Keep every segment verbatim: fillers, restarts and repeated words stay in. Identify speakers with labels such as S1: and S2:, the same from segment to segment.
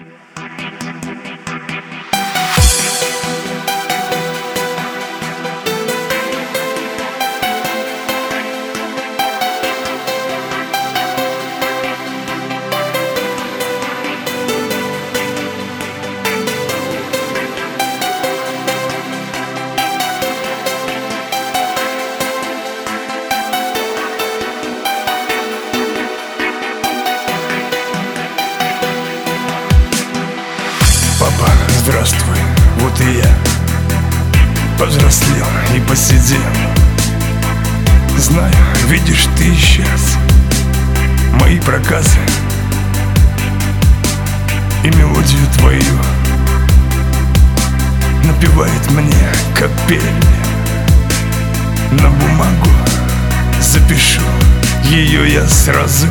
S1: Папа, здравствуй, вот и я повзрослел и посидел. Знаю, видишь ты сейчас мои проказы и мелодию твою напевает мне как пение. На бумагу запишу ее я сразу.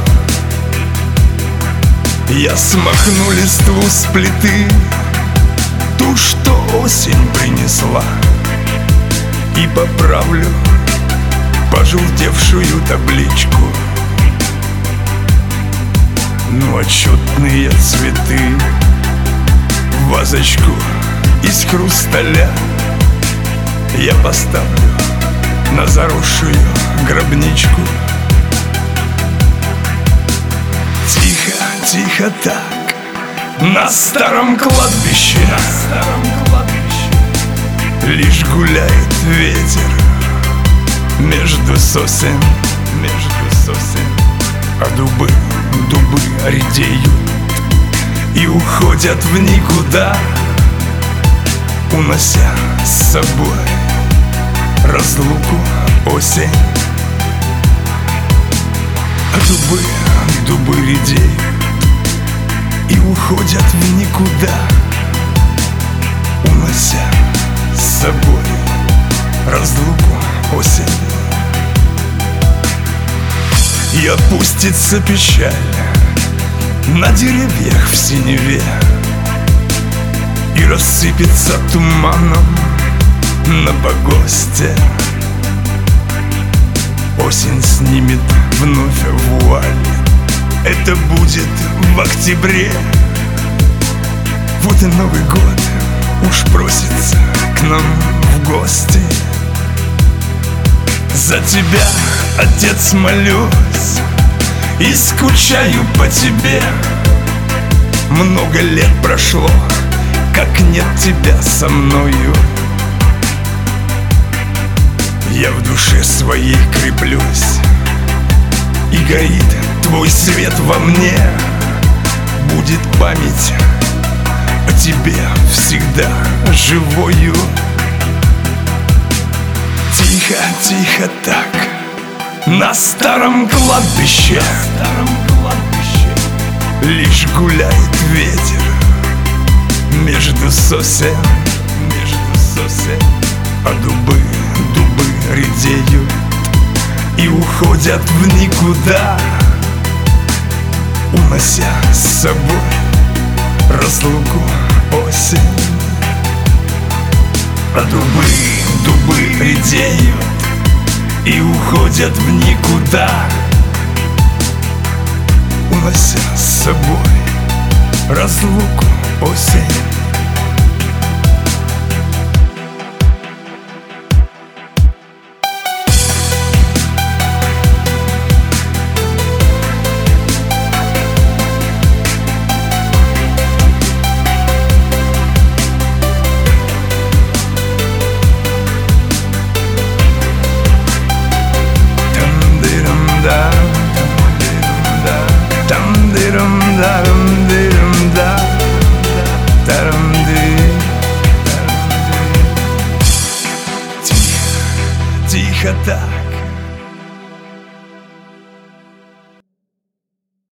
S1: Я смахну листву с плиты, ту, что осень принесла, и поправлю пожелтевшую табличку. Ну, отчетные цветы в вазочку из хрусталя я поставлю на заросшую гробничку. Тихо, тихо так, на старом кладбище, на старом кладбище лишь гуляет ветер между сосен, между сосен. А дубы, дубы редеют и уходят в никуда, унося с собой разлуку, осень. А дубы, дубы редеют и уходят в никуда, унося с собой разлуку, осень. И опустится печаль на деревьях в синеве, и рассыпется туманом на погосте. Осень снимет вновь вуаль, это будет в октябре. Вот и Новый год уж просится к нам в гости. За тебя, отец, молюсь и скучаю по тебе. Много лет прошло, как нет тебя со мною. Я в душе своей креплюсь, и горит твой свет во мне. Будет память о тебе всегда живою. Тихо, тихо так, на старом кладбище, на старом кладбище лишь гуляет ветер между сосен, между сосен. А дубы, дубы редеют и уходят в никуда, унося с собой разлуку, осень. А дубы, дубы редеют и уходят в никуда, унося с собой разлуку, осень. Тихо, тихо так,